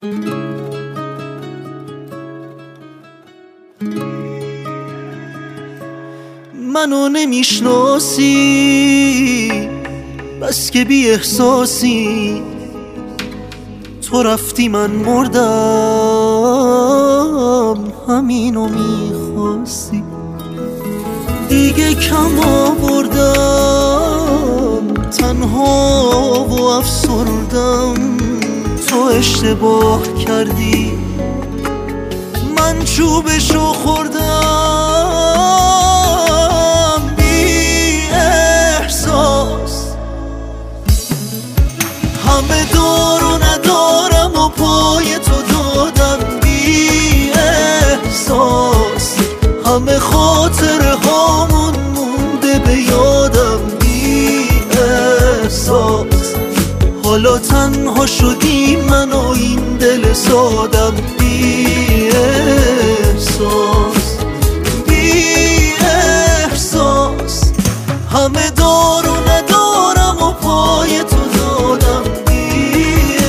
منو نمیشناسی بس که بی احساسی، تو رفتی من مردم همینو میخواستی. دیگه کم آوردم تنها و افسردم، تو اشتباه کردی من چوبشو خوردم. بی احساس همه دار و ندارم و پای تو دادم. بی احساس همه خاطره هامون مونده به یادم. بی احساس حالا تنها شدی من و این دل سادم. بی احساس بی احساس همه دار و ندارم و پای تو دادم. بی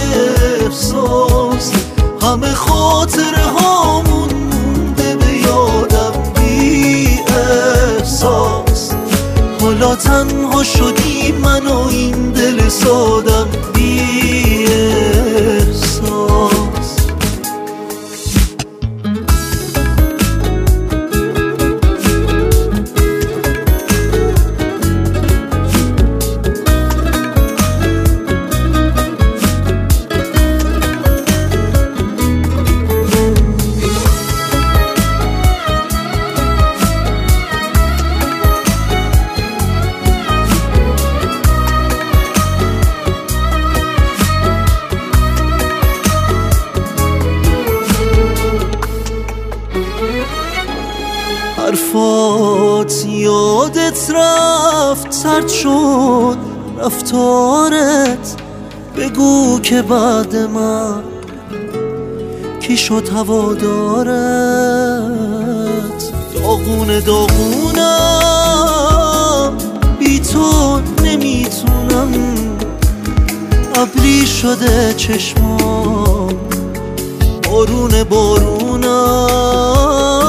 احساس همه خاطره هامون مونده به یادم. بی احساس حالا تنها شدی من و این دل سادم. بی احساس حرفات یادت رفت، سرد شد رفتارت. بگو که بعد من کی شد هوادارت. داغونه داغونم بی تو نمیتونم، ابری شده چشمام بارونه بارونم.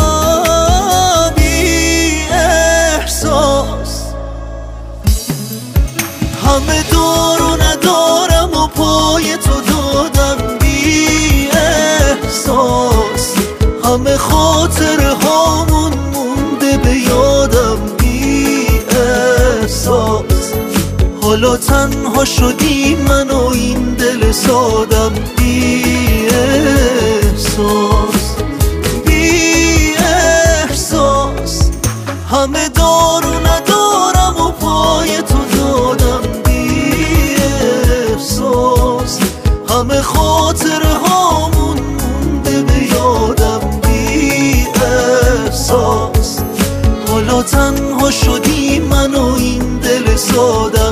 همه دار و ندارم و پای تو دادم. بی احساس همه خاطره هامون مونده به یادم. بی احساس حالا تنها شدی من و این دل سادم. بی احساس بی احساس همه دار و ندارم و پای تو دادم. همه خاطره هامون مونده به یادم. بی احساس حالا تنها شدی من و این دل سادم.